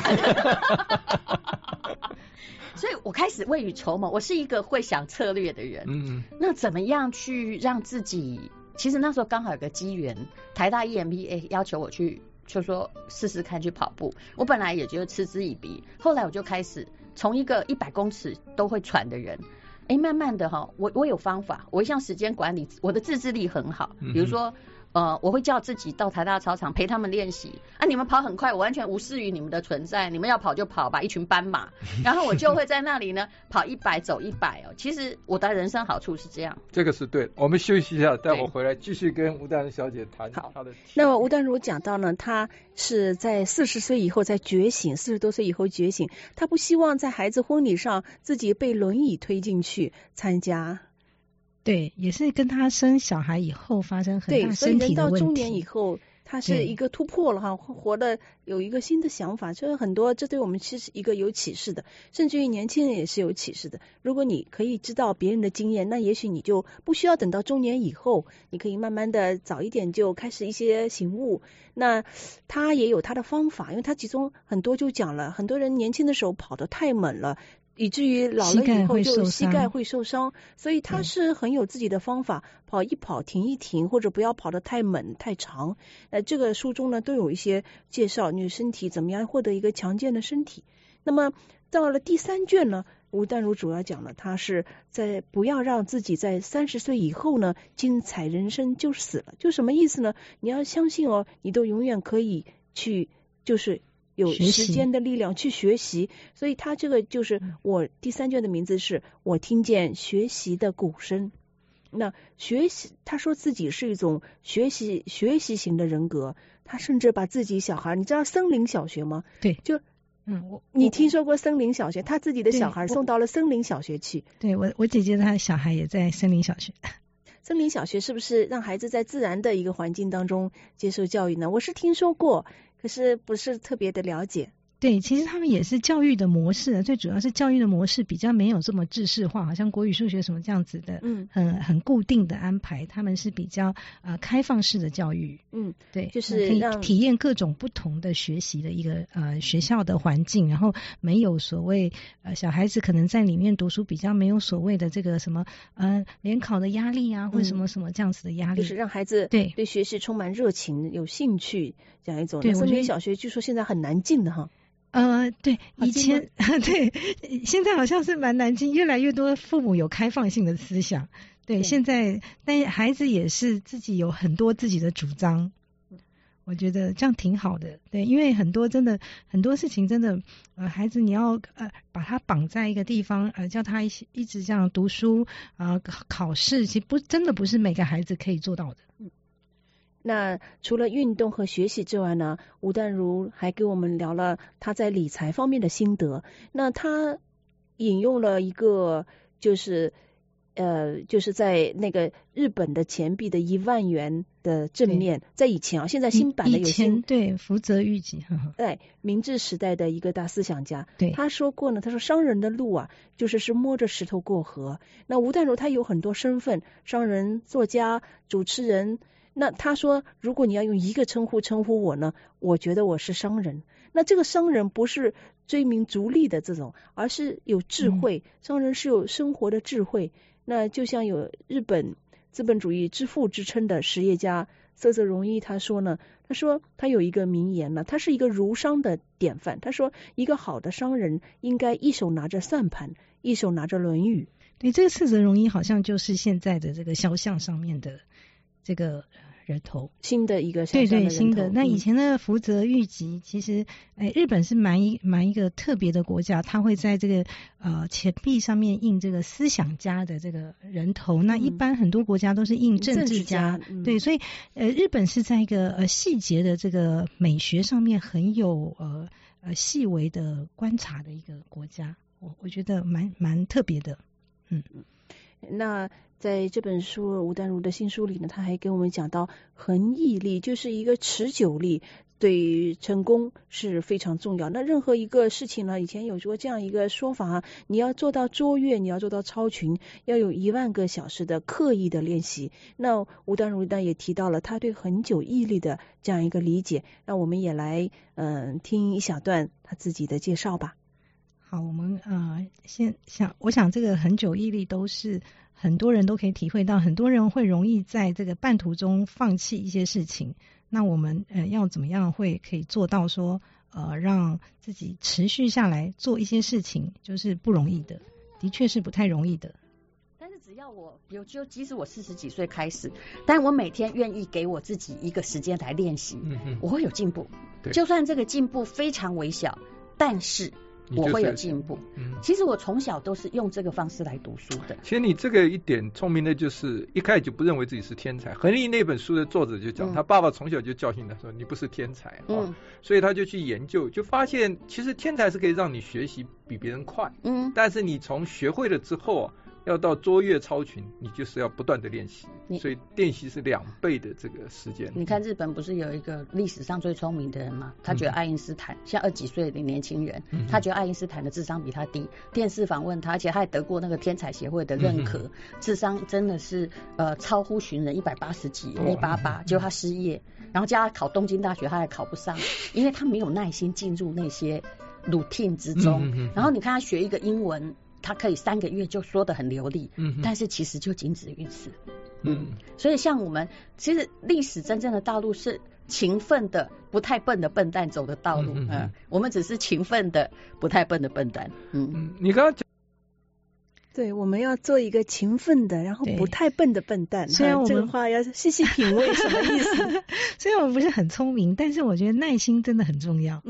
所以我开始未雨绸缪，我是一个会想策略的人。嗯，那怎么样去让自己？其实那时候刚好有个机缘，台大 E M B A 要求我去，就说试试看去跑步。我本来也觉得嗤之以鼻，后来我就开始从一个一百公尺都会喘的人。哎，慢慢的哈，我我有方法，我一项时间管理，我的自制力很好。比如说，呃，我会叫自己到台大操场陪他们练习。啊，你们跑很快，我完全无视于你们的存在，你们要跑就跑吧，一群斑马。然后我就会在那里呢跑一百走一百哦。其实我的人生好处是这样。 这个是对的。我们休息一下，待会回来继续跟吴淡如小姐谈她的。 那么吴淡如讲到呢，她是在四十岁以后才觉醒，四十多岁以后觉醒，她不希望在孩子婚礼上自己被轮椅推进去参加。 对，也是跟他生小孩以后发生很大身体的问题。对，所以人到中年以后，他是一个突破了哈，活的有一个新的想法，就是很多，这对我们其实一个有启示的，甚至于年轻人也是有启示的。如果你可以知道别人的经验，那也许你就不需要等到中年以后，你可以慢慢的早一点就开始一些醒悟。那他也有他的方法，因为他其中很多就讲了，很多人年轻的时候跑得太猛了。以至于老了以后就膝盖会受伤，所以他是很有自己的方法，跑一跑停一停，或者不要跑得太猛太长。呃，这个书中呢都有一些介绍你身体怎么样获得一个强健的身体。那么到了第三卷呢，吴淡如主要讲了，他是在不要让自己在三十岁以后呢精彩人生就死了，就什么意思呢？你要相信哦，你都永远可以去就是。 有时间的力量去学习，所以他这个就是我第三卷的名字是我听见学习的鼓声。那学习，他说自己是一种学习学习型的人格，他甚至把自己小孩，你知道森林小学吗？ 对， 就嗯，我你听说过森林小学？他自己的小孩送到了森林小学去。 对，我我姐姐她的小孩也在森林小学。 森林小学是不是让孩子在自然的一个环境当中接受教育呢？我是听说过，可是不是特别的了解。 对，其实他们也是教育的模式，最主要是教育的模式比较没有这么制式化，好像国语、数学什么这样子的，嗯，很很固定的安排，他们是比较呃开放式的教育， 嗯， 对， 就是可以体验各种不同的学习的一个呃学校的环境，然后没有所谓呃小孩子可能在里面读书比较没有所谓的这个什么呃联考的压力啊，或者什么什么这样子的压力， 就是让孩子对对学习充满热情、有兴趣这样一种。 对， 森林小学据说现在很难进的哈。 呃，对，以前对，现在好像是蛮难进，越来越多父母有开放性的思想。对，对现在但孩子也是自己有很多自己的主张，我觉得这样挺好的。对，因为很多真的很多事情真的，呃，孩子你要呃把他绑在一个地方，呃，叫他一一直这样读书啊、呃、考试，其实不真的不是每个孩子可以做到的。 嗯。那除了运动和学习之外呢，吴淡如还给我们聊了他在理财方面的心得。那他引用了一个就是呃就是在那个日本的钱币的一万元的正面，在以前啊，现在新版的有些对福泽谕吉， 对明治时代的一个大思想家， 对他说过呢，他说商人的路啊，就是是摸着石头过河。那吴淡如他有很多身份，商人、作家、主持人。那他说，如果你要用一个称呼称呼我呢，我觉得我是商人。那这个商人不是追名逐利的这种，而是有智慧。嗯、商人是有生活的智慧。那就像有日本资本主义之父之称的实业家澀泽荣一，他说呢，他说他有一个名言呢，他是一个儒商的典范。他说，一个好的商人应该一手拿着算盘，一手拿着《论语》。 对，这个澀泽荣一好像就是现在的这个肖像上面的这个人头， 新的一个肖像的人头， 对对，新的。那以前的福泽谕吉，其实，哎，日本是蛮一蛮一个特别的国家，他会在这个呃钱币上面印这个思想家的这个人头。那一般很多国家都是印政治家， 嗯、 对，所以呃，日本是在一个呃细节的这个美学上面很有呃呃细微的观察的一个国家，我我觉得蛮蛮特别的，嗯。 那在这本书吴淡如的新书里呢，他还给我们讲到恒毅力，就是一个持久力，对于成功是非常重要。那任何一个事情呢，以前有过这样一个说法，你要做到卓越，你要做到超群，要有一万个小时的刻意的练习。那吴淡如呢也提到了他对恒久毅力的这样一个理解，那我们也来嗯、呃、听一小段他自己的介绍吧。 好，我们呃先想，我想这个恒久毅力都是很多人都可以体会到，很多人会容易在这个半途中放弃一些事情。那我们呃要怎么样会可以做到说呃让自己持续下来做一些事情，就是不容易的，的确是不太容易的。 但是只要我，比如就即使我四十几岁开始，但我每天愿意给我自己一个时间来练习，嗯嗯我会有进步。就算这个进步非常微小，但是我会有进步、嗯。其实我从小都是用这个方式来读书的。 其实你这个一点聪明的就是一开始就不认为自己是天才。恒毅那本书的作者就讲、嗯，他爸爸从小就教训他说你不是天才、嗯哦、所以他就去研究，就发现其实天才是可以让你学习比别人快，嗯，但是你从学会了之后啊，要到卓越超群，你就是要不断的练习，所以练习是两倍的这个时间。 你看日本不是有一个历史上最聪明的人吗？他觉得爱因斯坦，像二十几岁的年轻人、嗯，他觉得爱因斯坦的智商比他低。电视访问他，而且他还得过那个天才协会的认可，嗯、智商真的是呃超乎寻人，一百八十几，一八八，结果他失业，然后叫他考东京大学，他还考不上，因为他没有耐心进入那些 routine 之中。嗯、然后你看他学一个英文。他可以三个月就说得很流利，嗯，但是其实就仅止于此，嗯，所以像我们其实历史真正的道路是勤奋的不太笨的笨蛋走的道路，嗯，嗯我们只是勤奋的不太笨的笨蛋，嗯， 嗯你刚刚讲， 对，我们要做一个勤奋的，然后不太笨的笨蛋， 虽然我们、 嗯、这个话要细细品味什么意思。 虽然我们不是很聪明，但是我觉得耐心真的很重要， 嗯。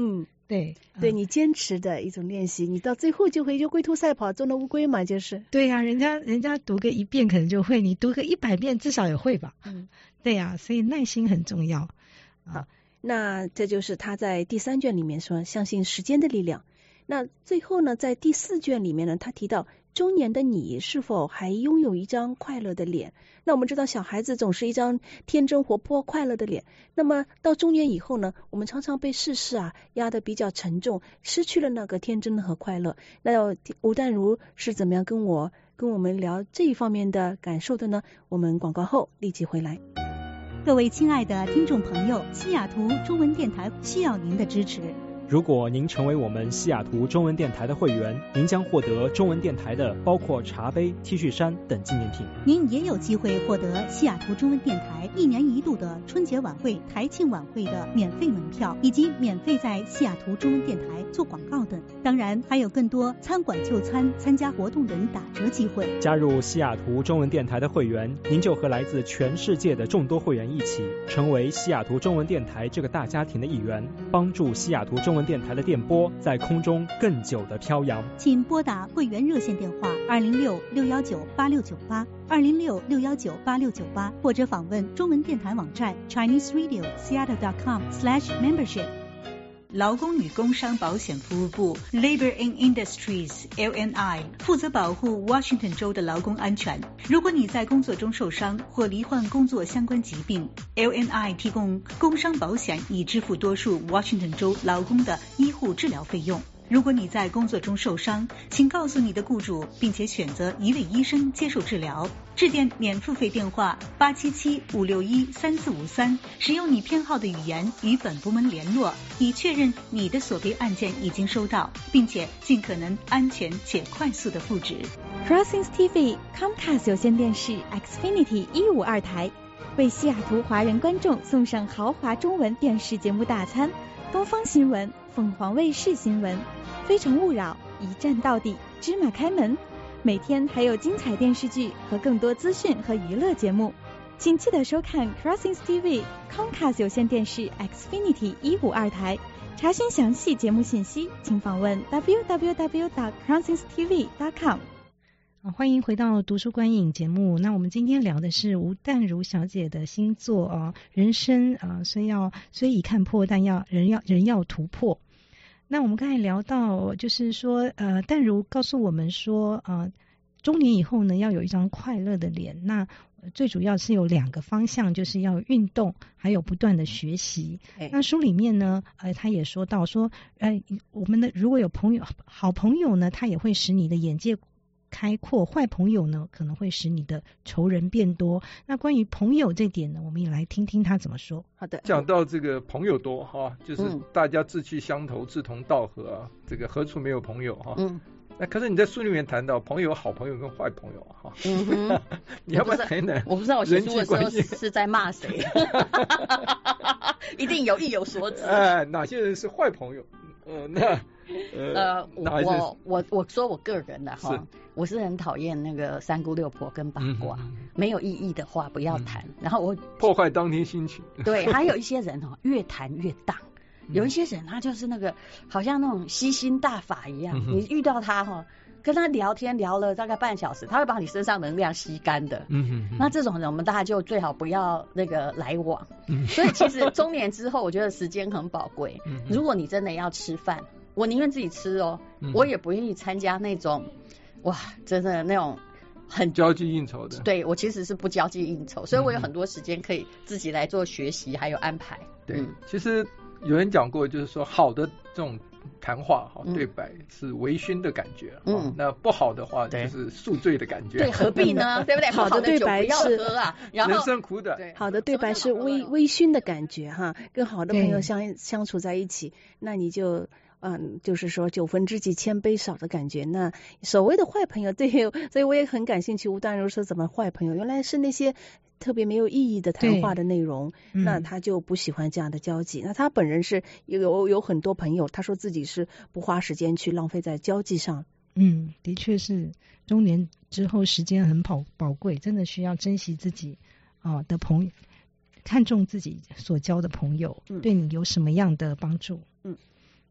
对， 对、嗯、你坚持的一种练习，你到最后就会就龟兔赛跑中的乌龟嘛，就是。 对呀、啊，人家人家读个一遍可能就会，你读个一百遍至少也会吧。嗯，对呀、啊，所以耐心很重要。 好，那这就是他在第三卷里面说相信时间的力量。那最后呢，在第四卷里面呢，他提到中年的你是否还拥有一张快乐的脸？那我们知道小孩子总是一张天真活泼快乐的脸，那么到中年以后呢，我们常常被世事啊压得比较沉重，失去了那个天真和快乐。那吴淡如是怎么样跟我跟我们聊这一方面的感受的呢？我们广告后立即回来。 各位亲爱的听众朋友，西雅图中文电台需要您的支持。 如果您成为我们西雅图中文电台的会员，您将获得中文电台的包括茶杯、T 恤衫等纪念品。 您也有机会获得西雅图中文电台一年一度的春节晚会、台庆晚会的免费门票，以及免费在西雅图中文电台做广告等。当然，还有更多餐馆就餐、参加活动等打折机会。 加入西雅图中文电台的会员，您就和来自全世界的众多会员一起，成为西雅图中文电台这个大家庭的一员，帮助西雅图中文电台的电波在空中更久的飘扬。 请拨打会员热线电话二零六六幺九八六九八二零六六幺九八六九八，或者访问中文电台网站 Chinese Radio Seattle dot com slash membership。劳工与工商保险服务部 Labor and Industries L N I 负责保护 Washington 州的劳工安全。如果你在工作中受伤或罹患工作相关疾病， L N I 提供工伤保险以支付多数 Washington 州劳工的医护治疗费用。如果你在工作中受伤，请告诉你的雇主，并且选择一位医生接受治疗。致电免付费电话八七七五六一三四五三，使用你偏好的语言与本部门联络，以确认你的索赔案件已经收到，并且尽可能安全且快速的复职。 Crossings T V Comcast 有线电视 Xfinity 一五二台为西雅图华人观众送上豪华中文电视节目大餐，东方新闻、凤凰卫视新闻、非诚勿扰、一站到底、芝麻开门，每天还有精彩电视剧和更多资讯和娱乐节目，请记得收看 Crossings T V Comcast 有线电视 Xfinity 一五二台。查询详细节目信息，请访问 w w w dot crossings t v dot com。 欢迎回到读书观影节目。那我们今天聊的是吴淡如小姐的新作啊，人生啊，虽要虽已看破，但要人要人要突破。那我们刚才聊到，就是说，呃，淡如告诉我们说，呃，中年以后呢，要有一张快乐的脸。那最主要是有两个方向，就是要运动，还有不断的学习。那书里面呢，呃，他也说到说，呃，我们的如果有朋友好朋友呢，他也会使你的眼界开阔，坏朋友呢可能会使你的仇人变多。那关于朋友这点呢，我们也来听听他怎么说。 好的， 讲到这个朋友多哈，就是大家志趣相投、志同道合啊，这个何处没有朋友哈？嗯。那可是你在书里面谈到朋友、好朋友跟坏朋友哈，嗯哼，你要不要谈一谈？ 我不知道我写书的时候是在骂谁，一定有意有所指。 哎，哪些人是坏朋友？呃，那呃，我我我说我个人的哈，我是很讨厌那个三姑六婆跟八卦，嗯、没有意义的话不要谈。嗯、然后我破坏当天心情。 对，还有一些人哦，越谈越荡。有一些人他就是那个好像那种吸星大法一样，嗯、你遇到他哈，跟他聊天聊了大概半小时，他会把你身上能量吸干的。嗯哼哼，那这种人我们大家就最好不要那个来往。嗯、所以其实中年之后，我觉得时间很宝贵。嗯、如果你真的要吃饭，我宁愿自己吃哦，嗯、我也不愿意参加那种哇，真的那种很交际应酬的。 对，我其实是不交际应酬，所以我有很多时间可以自己来做学习还有安排。 对，嗯、其实。有人讲过，就是说好的这种谈话哈、嗯、对白是微醺的感觉，嗯，那不好的话就是宿醉的感觉。 对，何必呢？对不对？ 好的对白是喝啊， 然后人生苦短。 好的对白是微微醺的感觉哈，跟好的朋友相相处在一起，那你就。嗯，就是说九分知己千杯少的感觉。那所谓的坏朋友，对，所以我也很感兴趣。吴淡如说怎么坏朋友，原来是那些特别没有意义的谈话的内容，嗯、那他就不喜欢这样的交际。那他本人是有有很多朋友，他说自己是不花时间去浪费在交际上。 嗯，的确是中年之后时间很宝宝贵，真的需要珍惜自己啊、呃、的朋友，看重自己所交的朋友，嗯、对你有什么样的帮助。嗯。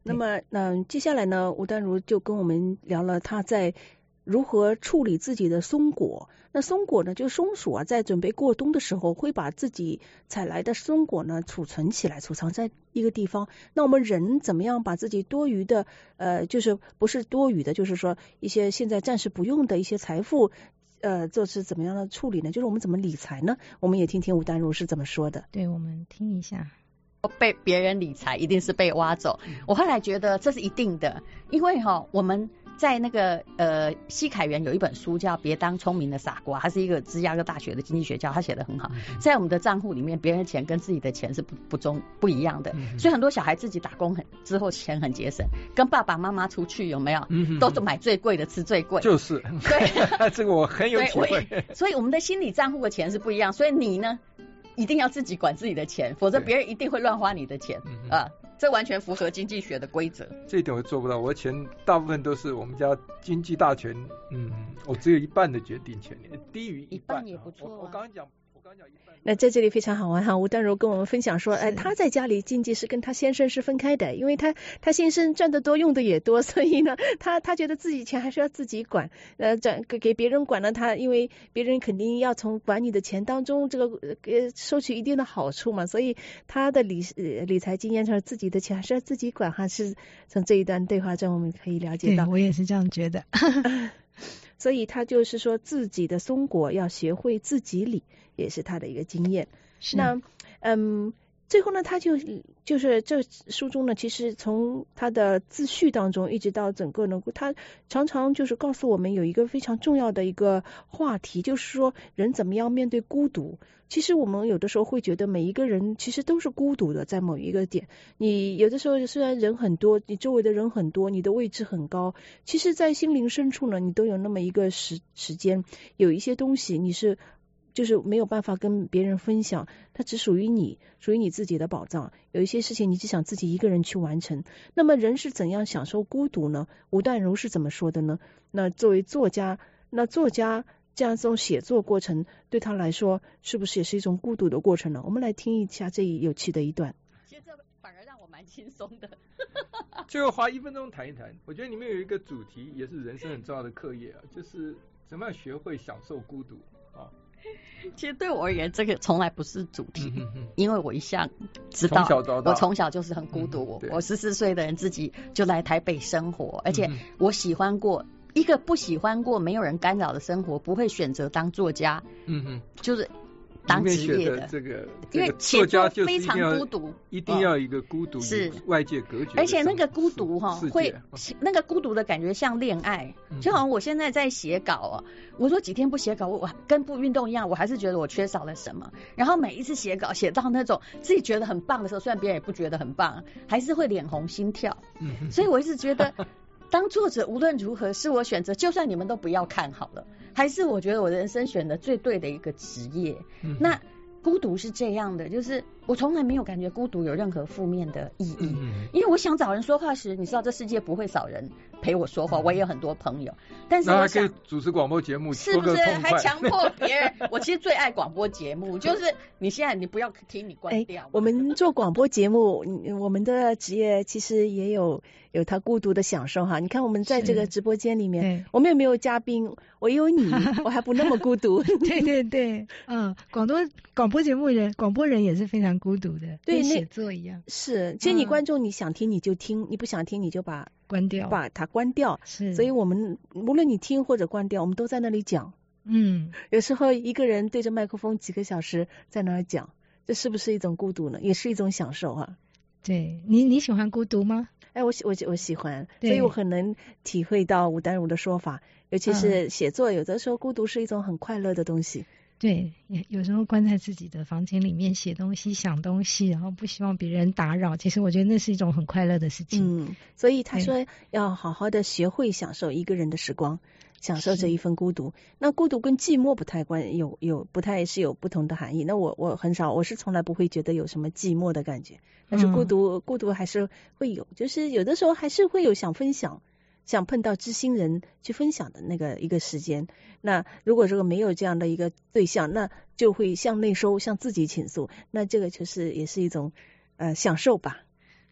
那么，嗯、呃，接下来呢，吴淡如就跟我们聊了他在如何处理自己的松果。那松果呢，就是松鼠啊，在准备过冬的时候，会把自己采来的松果呢储存起来，储藏在一个地方。那我们人怎么样把自己多余的，呃，就是不是多余的，就是说一些现在暂时不用的一些财富，呃，做是怎么样的处理呢？就是我们怎么理财呢？我们也听听吴淡如是怎么说的。 对，我们听一下。 被别人理财一定是被挖走，我后来觉得这是一定的，因为哈、哦、我们在那个呃西凯源有一本书叫《别当聪明的傻瓜》，他是一个芝加哥大学的经济学家，他写得很好。在我们的账户里面，别人的钱跟自己的钱是不不中不一样的，所以很多小孩自己打工很之后钱很节省，跟爸爸妈妈出去有没有，都是买最贵的吃最贵， 就是对这个我很有体会。 所以我们的心理账户的钱是不一样，所以你呢一定要自己管自己的钱，否则别人一定会乱花你的钱啊、呃！这完全符合经济学的规则。 这一点我做不到，我钱大部分都是我们家经济大权，嗯，我只有一半的决定权，低于一半也不错、啊。 我刚刚讲。 那在这里非常好玩哈，吴淡如跟我们分享说，哎，他在家里经济是跟他先生是分开的，因为他他先生赚得多，用的也多，所以呢，他他觉得自己钱还是要自己管，呃，转给给别人管呢，他因为别人肯定要从管你的钱当中这个呃收取一定的好处嘛，所以他的理呃理财经验上自己的钱还是要自己管哈，是从这一段对话中我们可以了解到。 对，我也是这样觉得。 所以他就是说自己的松果要学会自己理，也是他的一个经验。那嗯，最后呢，他就就是这书中呢，其实从他的自序当中一直到整个呢，他常常就是告诉我们有一个非常重要的一个话题，就是说人怎么样面对孤独。其实我们有的时候会觉得每一个人其实都是孤独的，在某一个点，你有的时候虽然人很多，你周围的人很多，你的位置很高，其实在心灵深处呢，你都有那么一个时时间，有一些东西你是就是没有办法跟别人分享，它只属于你，属于你自己的宝藏。有一些事情你只想自己一个人去完成。那么人是怎样享受孤独呢？吴淡如是怎么说的呢？那作为作家，那作家这样这种写作过程对他来说是不是也是一种孤独的过程呢？我们来听一下这一有趣的一段。 其实这反而让我蛮轻松的。 就花一分钟谈一谈，我觉得里面有一个主题也是人生很重要的课业啊，就是怎么样学会享受孤独啊。 其实对我而言，这个从来不是主题，嗯、哼哼因为我一向知道， 从小到大我从小就是很孤独。嗯、我十四岁的人自己就来台北生活，而且我喜欢过。一个不喜欢过没有人干扰的生活，不会选择当作家，嗯哼，就是当职业的这个， 因为写作非常孤独， 一定要一个孤独是外界隔绝， 而且那个孤独哈会那个孤独的感觉像恋爱，就好像我现在在写稿啊，我说几天不写稿，我跟不运动一样，我还是觉得我缺少了什么。然后每一次写稿写到那种自己觉得很棒的时候，虽然别人也不觉得很棒，还是会脸红心跳。嗯，所以我一直觉得。当作者无论如何是我选择，就算你们都不要看好了，还是我觉得我人生选的最对的一个职业。嗯、那孤独是这样的，就是我从来没有感觉孤独有任何负面的意义，嗯、因为我想找人说话时，你知道这世界不会少人陪我说话，嗯、我也有很多朋友，但是我想那还可以主持广播节目， 是不是还强迫别人？我其实最爱广播节目，就是你现在你不要听，你关掉。 我们做广播节目，我们的职业其实也有。有他孤独的享受哈，你看我们在这个直播间里面，我们也没有嘉宾，我有你，我还不那么孤独。 对对对，嗯，广播广播节目人，广播人也是非常孤独的， 对， 跟写作一样。 是，其实你观众你想听你就听，嗯、你不想听你就把关掉， 把它关掉。 是， 所以我们无论你听或者关掉，我们都在那里讲。 嗯， 有时候一个人对着麦克风几个小时在那儿讲，这是不是一种孤独呢？也是一种享受哈。 对你，你喜欢孤独吗？ 哎，我喜我我喜欢，所以我很能体会到吴淡如的说法，尤其是写作，嗯、有的时候孤独是一种很快乐的东西。 对，有时候关在自己的房间里面写东西、想东西，然后不希望别人打扰，其实我觉得那是一种很快乐的事情。 嗯，所以他说要好好的学会享受一个人的时光。享受这一份孤独，那孤独跟寂寞不太关有有不太是有不同的含义。那我我很少，我是从来不会觉得有什么寂寞的感觉，但是孤独、嗯、孤独还是会有，就是有的时候还是会有想分享，想碰到知心人去分享的那个一个时间。那如果这个没有这样的一个对象，那就会向内收，向自己倾诉，那这个就是也是一种呃享受吧。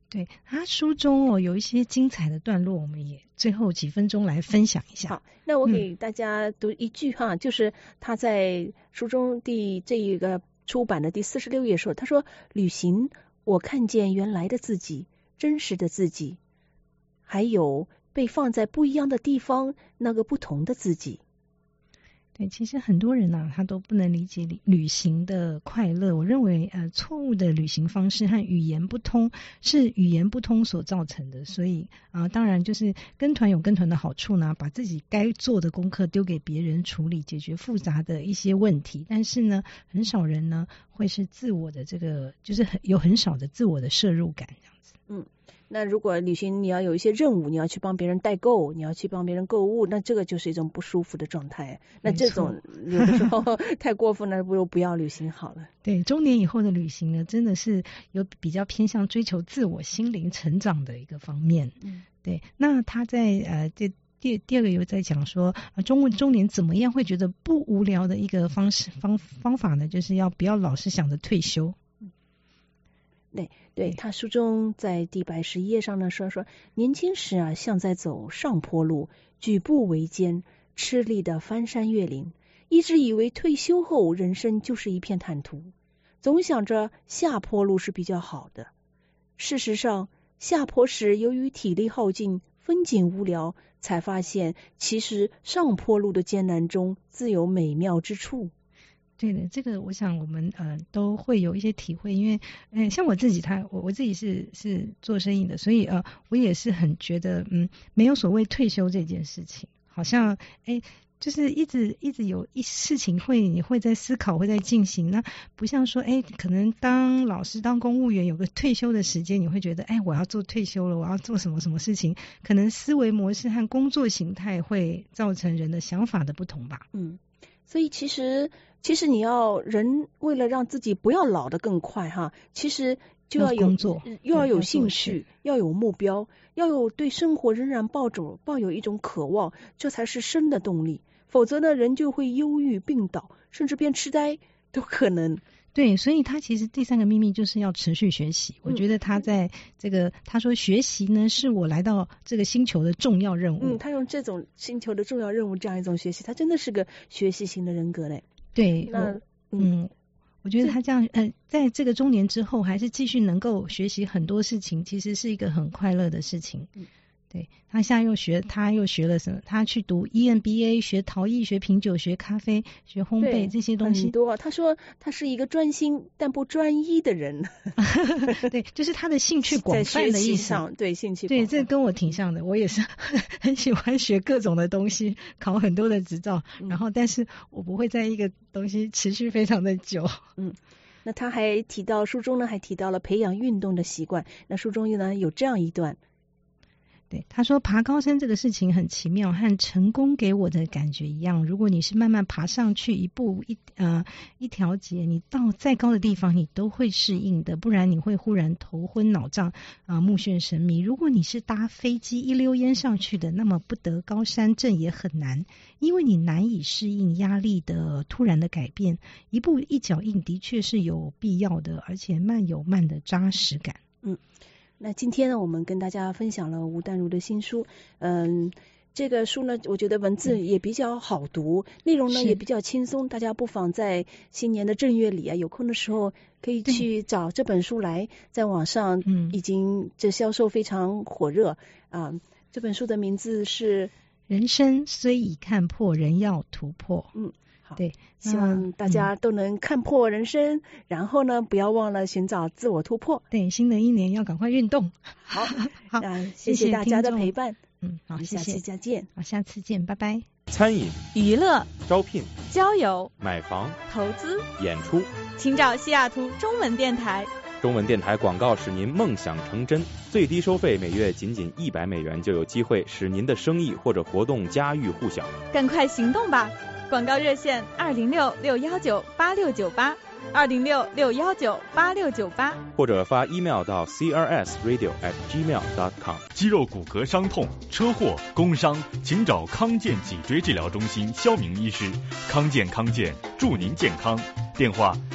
对，他书中哦有一些精彩的段落，我们也最后几分钟来分享一下。 好，那我给大家读一句哈，嗯、就是他在书中第这一个出版的第四十六页说，他说：“旅行，我看见原来的自己，真实的自己，还有被放在不一样的地方那个不同的自己。” 对，其实很多人啊，他都不能理解旅旅行的快乐。我认为，呃，错误的旅行方式和语言不通是语言不通所造成的。所以啊、呃，当然就是跟团有跟团的好处呢，把自己该做的功课丢给别人处理，解决复杂的一些问题。但是呢，很少人呢会是自我的这个，就是很有很少的自我的摄入感这样子。 嗯。那如果旅行你要有一些任务，你要去帮别人代购，你要去帮别人购物，那这个就是一种不舒服的状态。那这种有的时候太过分了，不如不要旅行好了。 对，中年以后的旅行呢，真的是有比较偏向追求自我心灵成长的一个方面。嗯，对。那他在呃这第第二个有在讲说，呃、中中年怎么样会觉得不无聊的一个方式方方法呢？就是要不要老是想着退休。 对对，他书中在第百十一页上呢说说，年轻时啊像在走上坡路，举步维艰，吃力的翻山越岭，一直以为退休后人生就是一片坦途，总想着下坡路是比较好的。事实上，下坡时由于体力耗尽，风景无聊，才发现其实上坡路的艰难中自有美妙之处。 对的，这个我想我们呃都会有一些体会，因为嗯、呃，像我自己他我我自己是是做生意的，所以呃我也是很觉得嗯没有所谓退休这件事情，好像哎就是一直一直有一事情会你会在思考会在进行，那不像说哎可能当老师当公务员有个退休的时间，你会觉得哎我要做退休了，我要做什么什么事情，可能思维模式和工作形态会造成人的想法的不同吧。 嗯，所以其实。其实你要人为了让自己不要老得更快哈，其实就要有工作， 又要有兴趣，要有目标，要有对生活仍然抱着抱有一种渴望，这才是生的动力。否则呢，人就会忧郁病倒，甚至变痴呆都可能。 对，所以他其实第三个秘密就是要持续学习。我觉得他在这个他说学习呢是我来到这个星球的重要任务。 嗯，他用这种星球的重要任务这样一种学习，他真的是个学习型的人格嘞。 对，那嗯，我觉得他这样，呃，在这个中年之后，还是继续能够学习很多事情，其实是一个很快乐的事情。嗯，对，他现在又学，他又学了什么？他去读 E M B A， 学陶艺，学品酒，学咖啡，学烘焙这些东西。 很多，他说他是一个专心但不专一的人。 对，就是他的兴趣广泛的意思。 对，兴趣对，这跟我挺像的。我也是很喜欢学各种的东西，考很多的执照，嗯、然后但是我不会在一个东西持续非常的久。 嗯。那他还提到书中呢，还提到了培养运动的习惯。那书中呢有这样一段。 对，他说爬高山这个事情很奇妙，和成功给我的感觉一样。如果你是慢慢爬上去，一步一呃一条节，你到再高的地方你都会适应的，不然你会忽然头昏脑胀啊、呃，目眩神迷。如果你是搭飞机一溜烟上去的，那么不得高山症也很难，因为你难以适应压力的突然的改变。一步一脚印的确是有必要的，而且慢有慢的扎实感。 嗯。那今天呢，我们跟大家分享了吴淡如的新书，嗯，这个书呢，我觉得文字也比较好读，内容呢也比较轻松，大家不妨在新年的正月里啊，有空的时候可以去找这本书来，在网上已经这销售非常火热啊、嗯。这本书的名字是《 人生虽已看破，仍要突破》。 嗯。 对， 希望大家都能看破人生、嗯，然后呢，不要忘了寻找自我突破。 对，新的一年要赶快运动。 好，好，谢谢大家的陪伴。 嗯，好，谢谢， 下次再见。 好，下次见，拜拜。 餐饮、 娱乐、 招聘、 交友、 买房、 投资、 演出， 请找西雅图中文电台。 中文电台广告使您梦想成真，最低收费每月仅仅一百美元，就有机会使您的生意或者活动家喻户晓。 赶快行动吧！广告热线二零六六幺九八六九八，二零六六幺九八六九八， 或者发 email 到 c r s radio at gmail dot com。 肌肉骨骼伤痛、车祸、工伤，请找康健脊椎治疗中心肖明医师。康健康健，祝您健康。电话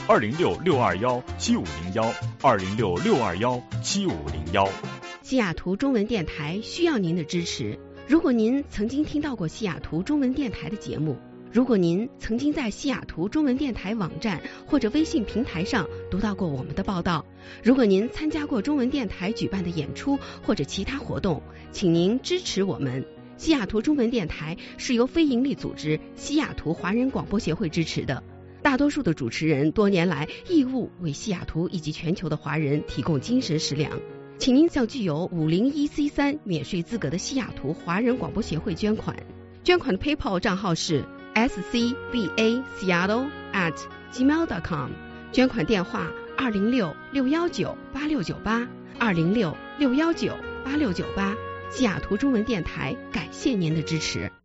二零六六二幺七五零幺二零六六二幺七五零幺。 西雅图中文电台需要您的支持。如果您曾经听到过西雅图中文电台的节目，如果您曾经在西雅图中文电台网站或者微信平台上读到过我们的报道，如果您参加过中文电台举办的演出或者其他活动，请您支持我们。西雅图中文电台是由非营利组织西雅图华人广播协会支持的。大多数的主持人多年来义务为西雅图以及全球的华人提供精神食粮，请您向具有五零一 C 三免税资格的西雅图华人广播协会捐款。捐款的 PayPal 账号是 s c b a seattle at gmail dot com， 捐款电话二零六六一九八六九八二零六六一九八六九八。西雅图中文电台感谢您的支持。